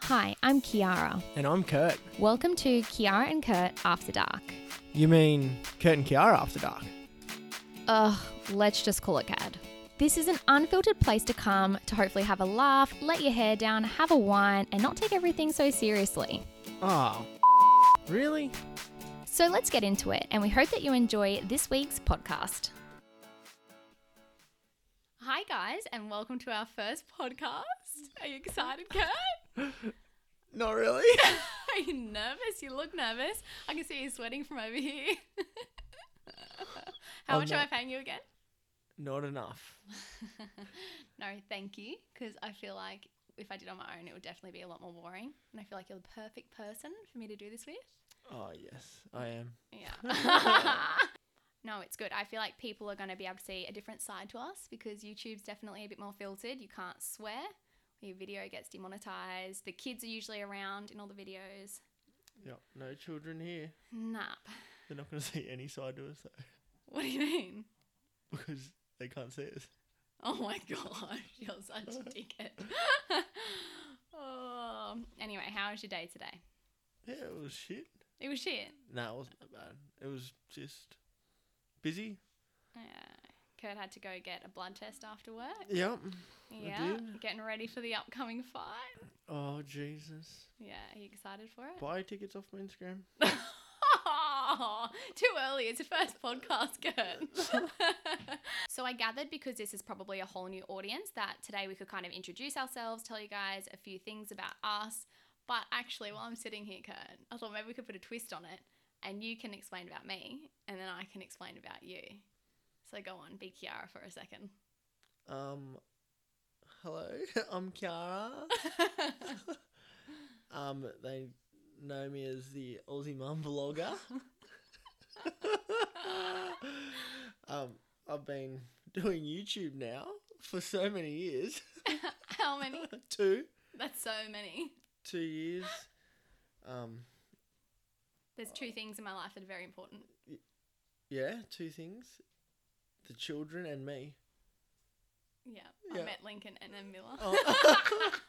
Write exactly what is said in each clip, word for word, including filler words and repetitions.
Hi, I'm Kiara. And I'm Kurt. Welcome to Kiara and Kurt After Dark. You mean Kurt and Kiara After Dark? Ugh, let's just call it C A D. This is an unfiltered place to come to hopefully have a laugh, let your hair down, have a wine, and not take everything so seriously. Oh, really? So let's get into it, and we hope that you enjoy this week's podcast. Hi guys, and welcome to our first podcast. Are you excited, Kurt? Not really. Are you nervous? You look nervous. I can see you sweating from over here. How I'm much not- am I paying you again? Not enough. No, thank you, because I feel like if I did on my own, it would definitely be a lot more boring. And I feel like you're the perfect person for me to do this with. Oh, yes, I am. Yeah. No, it's good. I feel like people are going to be able to see a different side to us because YouTube's definitely a bit more filtered. You can't swear. Your video gets demonetized. The kids are usually around in all the videos. Yep, no children here. Nah. They're not going to see any side to us, though, What do you mean? because they can't see us. Oh my gosh, you're such a dickhead. Oh. Anyway, how was your day today? Yeah, it was shit. It was shit. No, it wasn't that bad. It was just busy. Yeah. Kurt had to go get a blood test after work. Yep. Yeah. did. Getting ready for the upcoming fight. Oh, Jesus. Yeah. Are you excited for it? Buy tickets off my Instagram. Too early. It's your first podcast, Kurt. So I gathered, because this is probably a whole new audience, that today we could kind of introduce ourselves, tell you guys a few things about us. But actually, while I'm sitting here, Kurt, I thought maybe we could put a twist on it and you can explain about me and then I can explain about you. So go on, be Kiara for a second. Um, hello, I'm Kiara. um, they know me as the Aussie Mum Vlogger. um, I've been doing YouTube now for so many years. How many? Two. That's so many. Two years. Um, There's two things in my life that are very important. yeah, two things. The children and me. Yeah, Yeah. I met Lincoln and then Miller. Oh.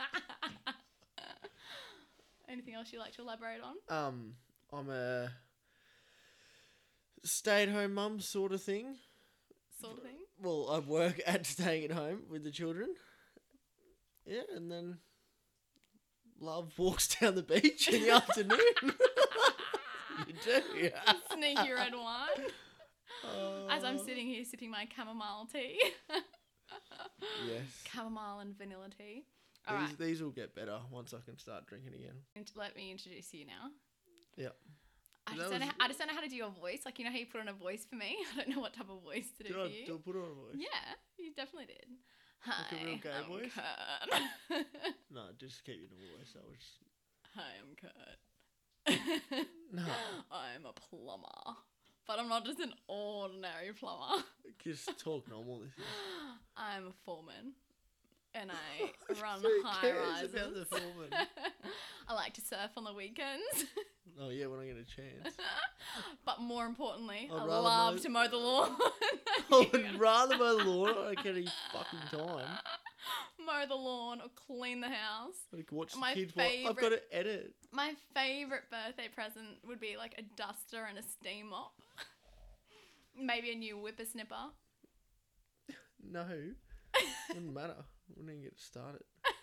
Anything else you'd like to elaborate on? um, I'm a stay-at-home mum sort of thing. Sort of thing? Well, I work at staying at home with the children. Yeah, and then love walks down the beach in the afternoon. You do, yeah. Sneaky red wine. Uh, As I'm sitting here sipping my chamomile tea. Yes. Chamomile and vanilla tea. All These, right, these will get better once I can start drinking again. int- let me introduce you now. Yep. I That just, don't know, was- I just don't know how to do your voice. Like, you know how you put on a voice for me? I don't know what type of voice to do Did for I, you. did I put on a voice? Yeah, you definitely did. Hi, Like a real gay I'm voice? Kurt. No, just keep your voice. I was. Hi, I'm Kurt. No. I'm a plumber. But I'm not just an ordinary plumber. Just talk normal. This is. I'm a foreman. And I run Who high cares rises. about the foreman? I like to surf on the weekends. Oh yeah, when I get a chance. But more importantly, I'd I rather love mow- to mow the lawn. I would rather mow the lawn. I don't get any fucking time. Mow the lawn or clean the house. Like watch the My kids. Wa- I've got to edit. My favourite birthday present would be like a duster and a steam mop. Maybe a new whippersnipper. No, wouldn't matter. Wouldn't even get started.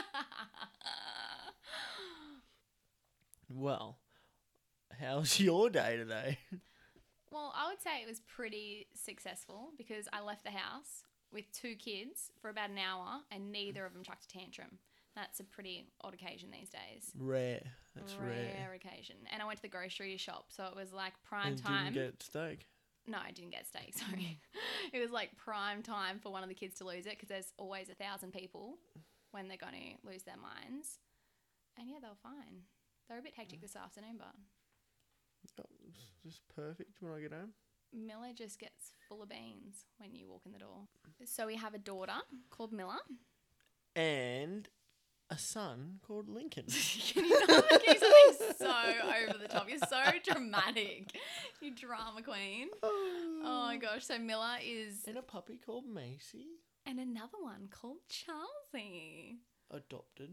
Well, how's your day today? Well, I would say it was pretty successful because I left the house with two kids for about an hour and neither of them chucked a tantrum. That's a pretty odd occasion these days. Rare. That's rare. Rare occasion. And I went to the grocery shop, so it was like prime And time. didn't get steak. No, I didn't get steak, sorry. It was like prime time for one of the kids to lose it because there's always a thousand people when they're going to lose their minds. And yeah, they were fine. They were a bit hectic this afternoon, but Oh, it's just perfect when I get home. Miller just gets full of beans when you walk in the door. So we have a daughter called Miller. And a son called Lincoln. Can you not keep something so over the top? You're so dramatic. You drama queen. Oh my gosh. So Miller is... And a puppy called Macy. And another one called Charlie. Adopted.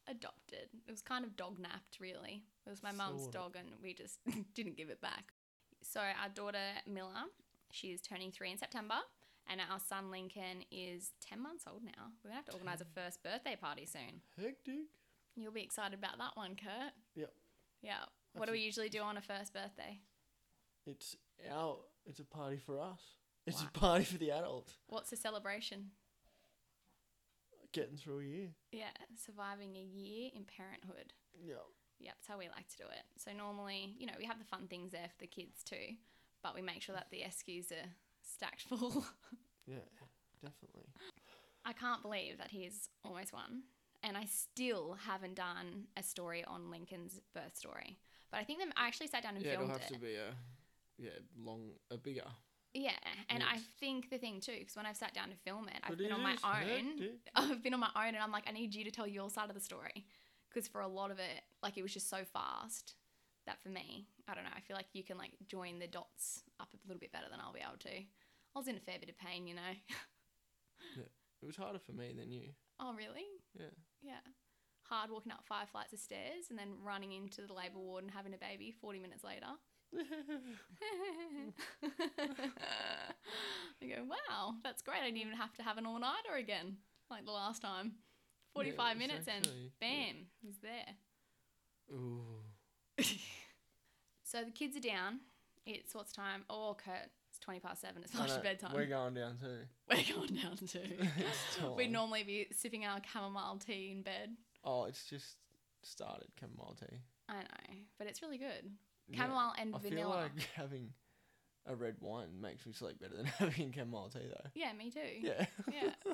adopted. It was kind of dog napped, really. It was my mum's Sort of. dog, and we just didn't give it back. So our daughter Miller, she's turning three in September, and our son Lincoln is ten months old now. We're gonna have to organise a first birthday party soon. Hectic. You'll be excited about that one, Kurt. Yep. Yeah. What do we usually do on a first birthday? It's our. It's a party for us. It's Wow. a party for the adults. What's the celebration? Getting through a year. Yeah, surviving a year in parenthood. Yeah. Yep, that's how we like to do it. So normally, you know, we have the fun things there for the kids too, but we make sure that the S Qs are stacked full. Yeah, definitely. I can't believe that he's almost one, and I still haven't done a story on Lincoln's birth story. But I think that I actually sat down and Yeah, it'll filmed have it. to be a, yeah, long, a bigger. Yeah, and I Yes. think the thing too, because when I've sat down to film it, I've But been it on my is own. hectic. I've been on my own, and I'm like, I need you to tell your side of the story, because for a lot of it, like it was just so fast that for me, I don't know. I feel like you can like join the dots up a little bit better than I'll be able to. I was in a fair bit of pain, you know. It was harder for me than you. Oh really? Yeah. Yeah. Hard walking up five flights of stairs and then running into the labour ward and having a baby forty minutes later. I go, wow, that's great. I didn't even have to have an all-nighter again, like the last time. forty-five it's minutes actually- and bam, he's there. Ooh. So the kids are down. It's what's time? Oh, Kurt, it's twenty past seven. It's I past know, your bedtime. We're going down too. We're going down too. It's We'd time. normally be sipping our chamomile tea in bed. Oh, it's just started chamomile tea. I know, but it's really good. Yeah, Chamomile and I vanilla. feel like having a red wine makes me sleep better than having chamomile tea, though. Yeah, me too. Yeah. Yeah.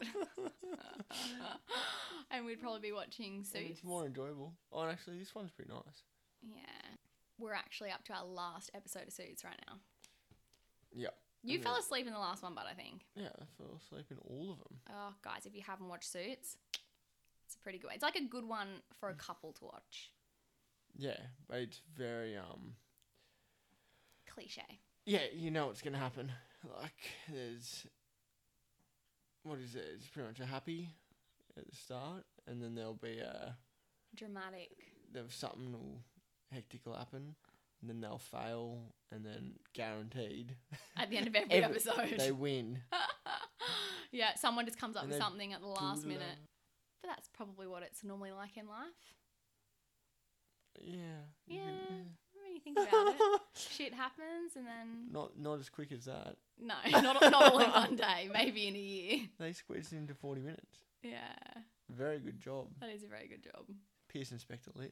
And we'd probably be watching And Suits. it's more enjoyable. Oh, and actually, this one's pretty nice. Yeah. We're actually up to our last episode of Suits right now. Yep. You And fell then- asleep in the last one, but I think. Yeah, I fell asleep in all of them. Oh, guys, if you haven't watched Suits, it's a pretty good. It's like a good one for a couple to watch. Yeah, but it's very um. Cliche. Yeah, you know what's gonna happen. Like, there's. What is it? It's pretty much a happy at the start, and then there'll be a. Dramatic. There's something will hectic will happen, and then they'll fail, and then guaranteed At the end of every, Every- episode. they win. Yeah, someone just comes up And with they something at the last Doodle minute. out. But that's probably what it's normally like in life. Yeah. you Yeah. can- When you think about it, shit happens and then. Not not as quick as that. No, not, not all in one day. Maybe in a year. They squeezed it into forty minutes. Yeah, Very good job. that is a very good job. Pearson Spector lit.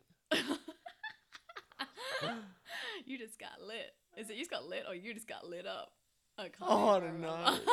You just got lit. Is it you just got lit or you just got lit up? I can't Oh, I even don't remember. know.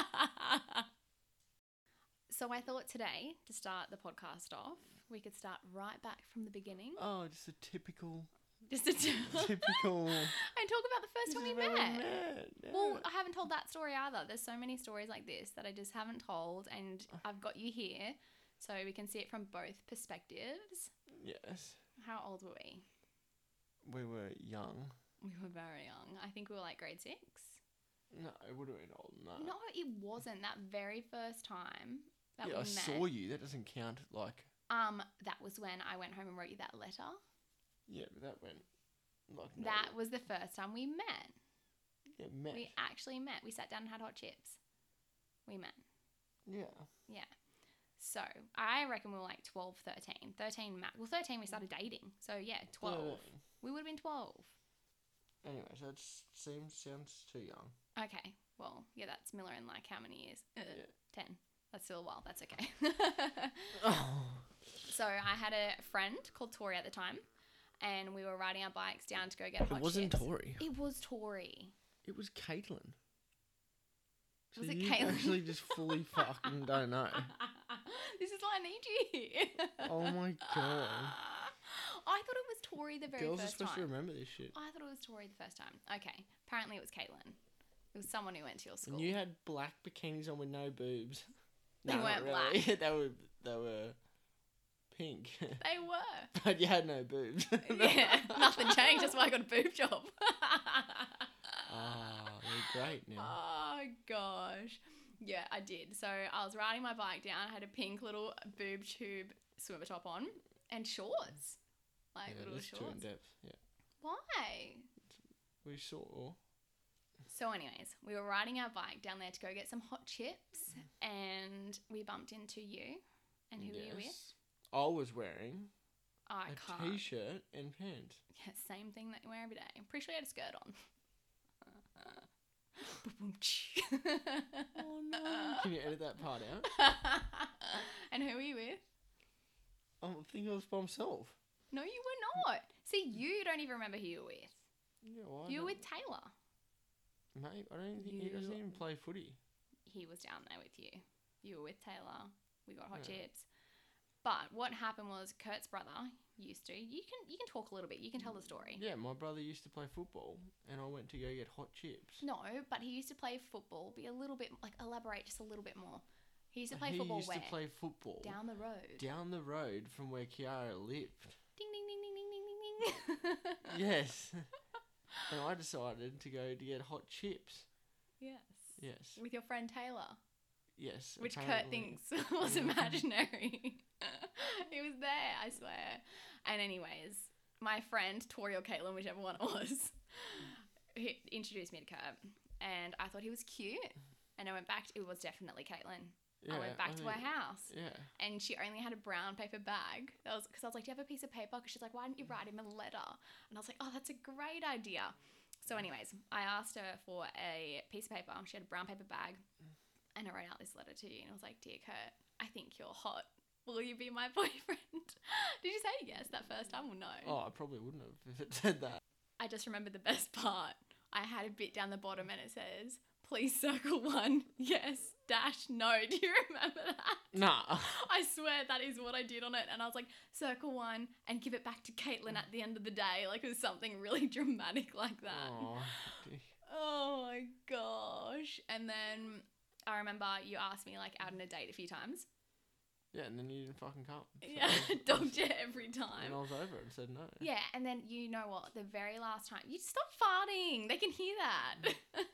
So I thought today, to start the podcast off, we could start right back from the beginning. Oh, just a typical, Just to t- typical. and talk about the first This time we is where met. yeah. Well, I haven't told that story either. There's so many stories like this that I just haven't told, and I've got you here so we can see it from both perspectives. Yes, How old were we? we were young. We were very young. I think we were like grade six. No, it would have been old. No. No, it wasn't. That very first time that yeah, we I met. saw you. That doesn't count. Like, Um, that was when I went home and wrote you that letter. yeah, but that went. Like no, That was the first time we met. yeah, met. We actually met. We sat down and had hot chips. We met. Yeah. Yeah. So I reckon we were like twelve, thirteen. thirteen max. Well, thirteen we started dating. So yeah, twelve. thirteen. We would have been twelve. Anyway, so it seems sounds too young. Okay. Well, yeah, that's Miller in like how many years? Uh, Yeah. ten. That's still a while. That's okay. Oh. So I had a friend called Tori at the time, and we were riding our bikes down to go get hot It wasn't chips. Tori. It was Tori. It was Caitlin. So Was it you Caitlin? actually just fully fucking don't know. This is why I need you here. Oh my god. I thought it was Tori the very Girls are first supposed time. to remember this shit. I thought it was Tori the first time. Okay. Apparently it was Caitlin. It was someone who went to your school. And you had black bikinis on with no boobs. They No, not weren't really. they were they were pink. They were. But you had no boobs. Yeah. Nothing changed. That's why I got a boob job. Ah, they're great now. Oh, gosh. Yeah, I did. So I was riding my bike down. I had a pink little boob tube swimmer top on. And shorts. Like yeah, little that's too in shorts. depth. Yeah. Why? We saw. So anyways, we were riding our bike down there to go get some hot chips, and we bumped into you. And who were you with? Yes. I was wearing Oh, I a can't. t-shirt and pants. Yeah, same thing that you wear every day. I'm pretty sure you had a skirt on. Oh no! Can you edit that part out? And who were you with? I think I was by myself. No, you were not. See, you don't even remember who you were with. Yeah, well, I You were don't- with Taylor. Mate, I don't think he doesn't You- even play footy. He was down there with you. You were with Taylor. We got hot Yeah. chips. But what happened was Kurt's brother used to. You can you can talk a little bit. You can tell the story. Yeah, my brother used to play football, and I went to go get hot chips. No, but he used to play football. Be a little bit like elaborate just a little bit more. He used to And play he football used where? to play football Down the road. down the road from where Kiara lived. Ding ding ding ding ding ding ding ding. Yes. And I decided to go to get hot chips. Yes. Yes. With your friend Taylor, Yes. which Kurt apparently. thinks was imaginary. He was there, I swear. And anyways, my friend Tori or Caitlin, whichever one it was, he introduced me to Kurt, and I thought he was cute. And I went back. To, it was definitely Caitlin. Yeah, I went back to think- her house. Yeah. And she only had a brown paper bag. That was because I was like, "Do you have a piece of paper?" Because she's like, "Why didn't you write him a letter?" And I was like, "Oh, that's a great idea." So, anyways, I asked her for a piece of paper. She had a brown paper bag, and I wrote out this letter to you. And I was like, "Dear Kurt, I think you're hot. Will you be my boyfriend?" Did you say yes that first time or no? Oh, I probably wouldn't have if it said that. I just remembered the best part. I had a bit down the bottom, and it says, "Please circle one, yes, dash no." Do you remember that? Nah. I swear that is what I did on it. And I was like, circle one and give it back to Caitlin at the end of the day. Like it was something really dramatic like that. Oh, Oh my gosh. And then I remember you asked me like out on a date a few times. yeah, and then you didn't fucking come. So- Yeah, dogged it every And time. I was over it and said no. Yeah, and then you know what? The very last time, you stop farting. They can hear that.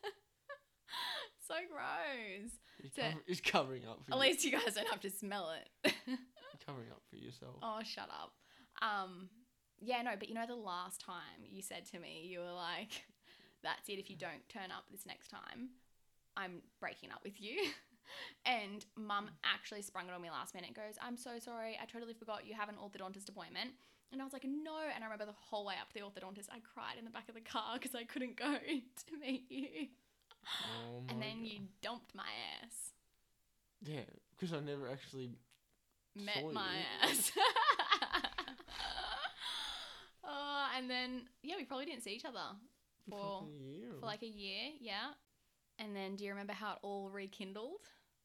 So gross. He's, So- cover- he's covering up for At you. least you guys don't have to smell it. Covering up for yourself. Oh, shut up. Um, yeah, no, but you know the last time you said to me, you were like, "That's it. If you don't turn up this next time, I'm breaking up with you." And Mum actually sprung it on me last minute. Goes, "I'm so sorry. I totally forgot you have an orthodontist appointment." And I was like, "No." And I remember the whole way up to the orthodontist, I cried in the back of the car because I couldn't go to meet you. Oh my And then God. you dumped my ass. Yeah, because I never actually Met saw my you. ass. Oh, and then yeah, we probably didn't see each other for fucking year. for like a year, yeah. And then do you remember how it all rekindled?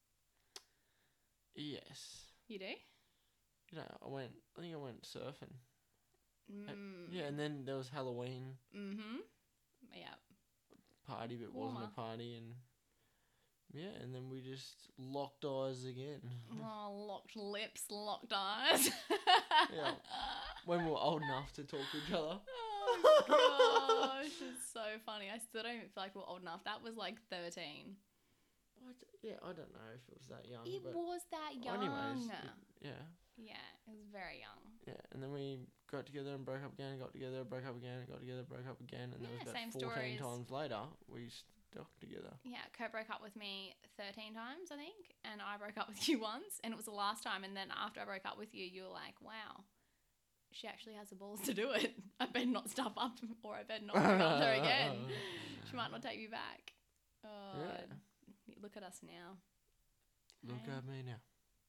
Yes. You do? You know, I went. I think I went surfing. Uh, Mm. Yeah, and then there was Halloween Mm-hmm. Yeah. party, but it wasn't Warmer. a party, and yeah, and then we just locked eyes again. Oh, locked lips, locked eyes. Yeah. When we were old enough to talk to each other. Oh gosh, it's so funny. I still don't even feel like we're old enough. That was like thirteen. I d- yeah, I don't know if it was that young, It but was that well, young. anyways, it- yeah, Yeah, it was very young. yeah, and then we got together and broke up again, got together, broke up again, got together, broke up again, and Yeah, there was same about fourteen stories. times later we stuck together. Yeah, Kurt broke up with me thirteen times, I think, and I broke up with you once, and it was the last time. And then after I broke up with you, you were like, "Wow, she actually has the balls to do it. I better not stuff up, or I better not break up with her again. She might not take me back." Oh, Yeah. look at us now. Look Hey. at me now.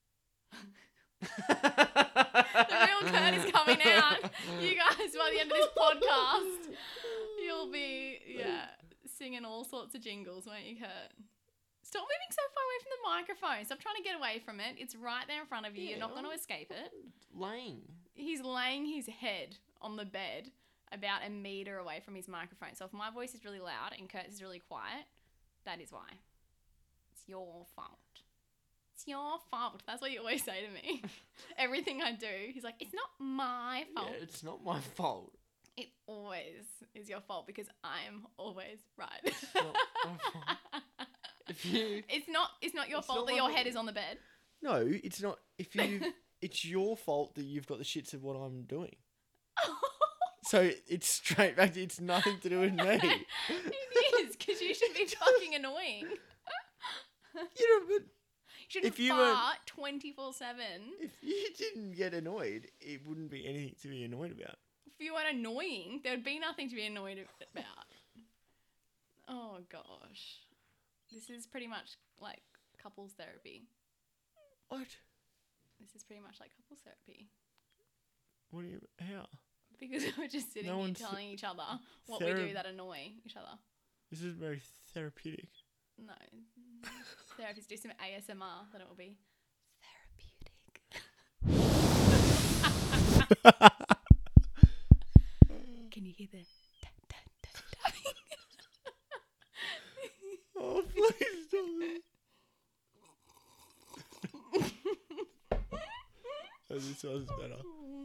The real Kurt is coming out. You guys, by the end of this podcast, you'll be yeah singing all sorts of jingles, won't you, Kurt? Stop moving so far away from the microphone. Stop trying to get away from it. It's right there in front of you. You're Yeah, not going to I'm- escape it. Lane. He's laying his head on the bed about a meter away from his microphone. So if my voice is really loud and Kurt's is really quiet, that is why. It's your fault. It's your fault. That's what you always say to me. Everything I do, he's like, "It's not my fault." Yeah, it's not my fault. It always is your fault because I'm always right. It's not my fault. If you It's not. It's not your It's fault not that my your fault. head is on the bed. no, it's not. If you it's your fault that you've got the shits of what I'm doing. So it's straight back to, it's nothing to do with me. It is, because you should be fucking annoying. You know, but You shouldn't if you fart twenty-four seven. if you didn't get annoyed, it wouldn't be anything to be annoyed about. If you weren't annoying, there would be nothing to be annoyed about. Oh, gosh. This is pretty much like couples therapy. What? This is pretty much like couples therapy. What do you, how? Because we're just sitting No here one's telling each other what we thera- do that annoy each other. This is very therapeutic. No. Therapists do some A S M R, then it will be therapeutic. Can you hear the tap, tap, tap, tapping? Oh, please don't. Oh, this sounds better.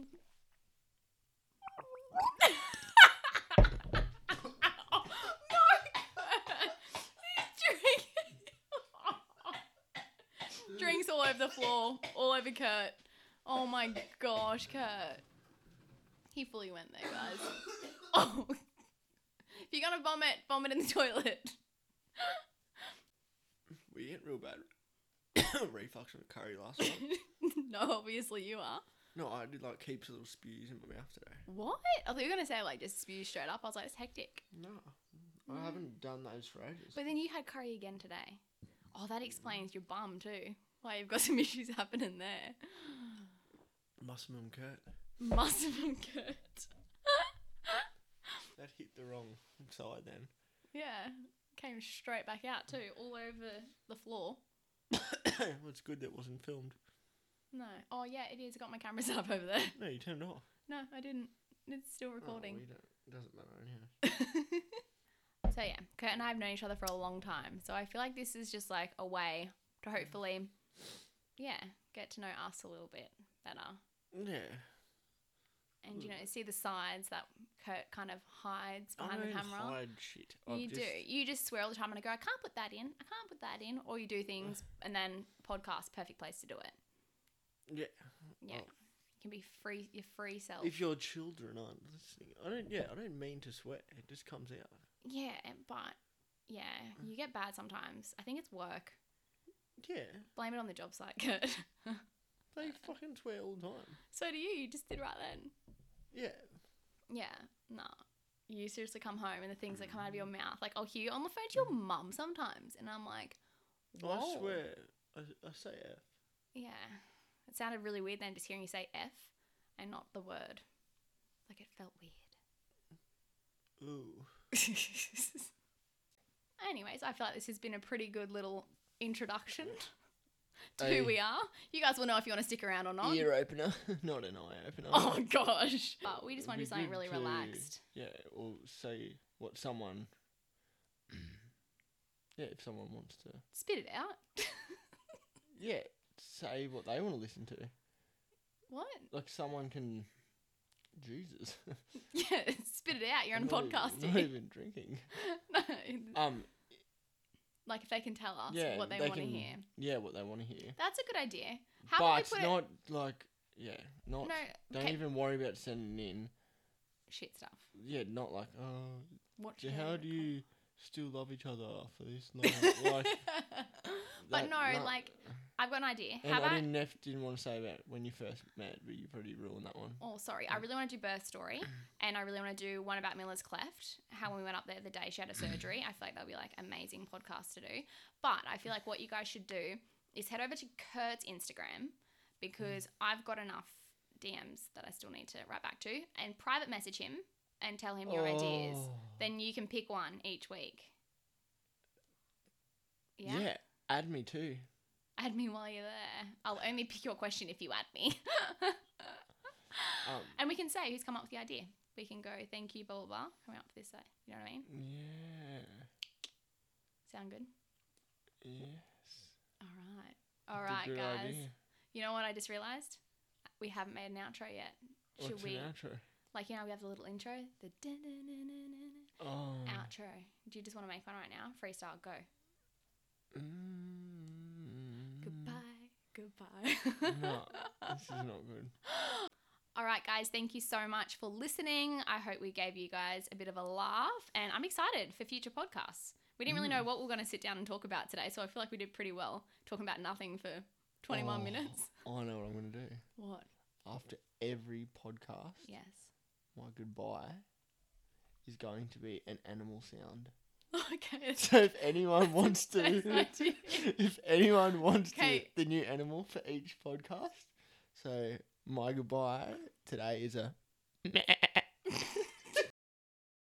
Drinks all over the floor, all over Kurt. Oh my gosh, Kurt. He fully went there, guys. Oh. If you're gonna vomit, vomit in the toilet. We get real bad reflux from the curry last night. No, obviously you are. No, I did like heaps of little spews in my mouth today. What? I thought you were gonna say like just spew straight up. I was like, it's hectic. No, I haven't done those for ages. But then you had curry again today. Oh, that explains your bum too. Why you've got some issues happening there. Muscle and Kurt. Muscle and Kurt. That hit the wrong side then. Yeah. Came straight back out too, all over the floor. Well, it's good that it wasn't filmed. No. Oh yeah, it is. I got my camera set up over there. No, you turned it off. No, I didn't. It's still Oh, recording. we don't, it doesn't matter anyhow. So yeah, Kurt and I have known each other for a long time. So I feel like this is just like a way to hopefully, yeah, get to know us a little bit better. Yeah. And, you know, see the sides that Kurt kind of hides behind I the don't camera. hide shit. I've You just, do. You just swear all the time and I go, I can't put that in. I can't put that in. Or you do things and then podcast, perfect place to do it. Yeah. Yeah. Oh. You can be free, your free self. If your children aren't listening, I don't. Yeah, I don't mean to swear. It just comes out. Yeah, but yeah, you get bad sometimes. I think it's work. Yeah. Blame it on the job site, Kurt. They fucking swear all the time. So do you. You just did right then. Yeah. Yeah, nah. You seriously come home and the things that come out of your mouth, like I'll hear you on the phone to your mum sometimes, and I'm like, whoa. I swear. I, I say F. Yeah. It sounded really weird then just hearing you say F and not the word. Like it felt weird. Ooh. Anyways, I feel like this has been a pretty good little introduction to A who we are. You guys will know if you want to stick around or not. Ear opener, not an eye opener. Oh gosh. But we just want to do It'd be something good really to- relaxed. Yeah, or say what someone. Yeah, if someone wants to. Spit it out. Yeah, say what they want to listen to. What? Like someone can. Jesus. Yeah, spit it out. You're on I'm not even- podcasting. Not even drinking. No. Um. Like if they can tell us Yeah, what they, they want to can- hear. Yeah, what they want to hear. That's a good idea. How about But we put not like yeah, it? not. No. Don't Okay. even worry about sending in. Shit stuff. Yeah, not like oh. What? So should how I do call- you still love each other after this long? Like. But that- no, no. like I've got an idea. And How about? I didn't, nef- didn't want to say about when you first met, but you probably ruined that one. Oh, sorry. I really want to do birth story, and I really want to do one about Miller's cleft. How when we went up there the day she had a surgery, I feel like that would be like amazing podcast to do. But I feel like what you guys should do is head over to Kurt's Instagram because I've got enough D Ms that I still need to write back to, and private message him and tell him your ideas. Oh. Then you can pick one each week. Yeah. Yeah. Add me too. Add me while you're there. I'll only pick your question if you add me. Um, And we can say who's come up with the idea. We can go, thank you, blah, blah, blah, coming up with this. You know what I mean? yeah. Sound good? Yes. All right. All That's a right, good guys. idea. You know what I just realised? We haven't made an outro yet. Should What's we? an outro? Like, you know, we have the little intro, the dun-dun-dun-dun-dun. Oh. outro. Do you just want to make one right now? Freestyle, go. Mm. Goodbye, Goodbye. No, this is not good. All right, guys, thank you so much for listening. I hope we gave you guys a bit of a laugh, and I'm excited for future podcasts. We didn't really know what we we're going to sit down and talk about today, so I feel like we did pretty well talking about nothing for twenty-one Oh, minutes. I know what I'm going to do. What? After every podcast, Yes. my goodbye is going to be an animal sound. Okay. So if anyone wants to, That's my if anyone wants Okay. to, the new animal for each podcast. So my goodbye today is a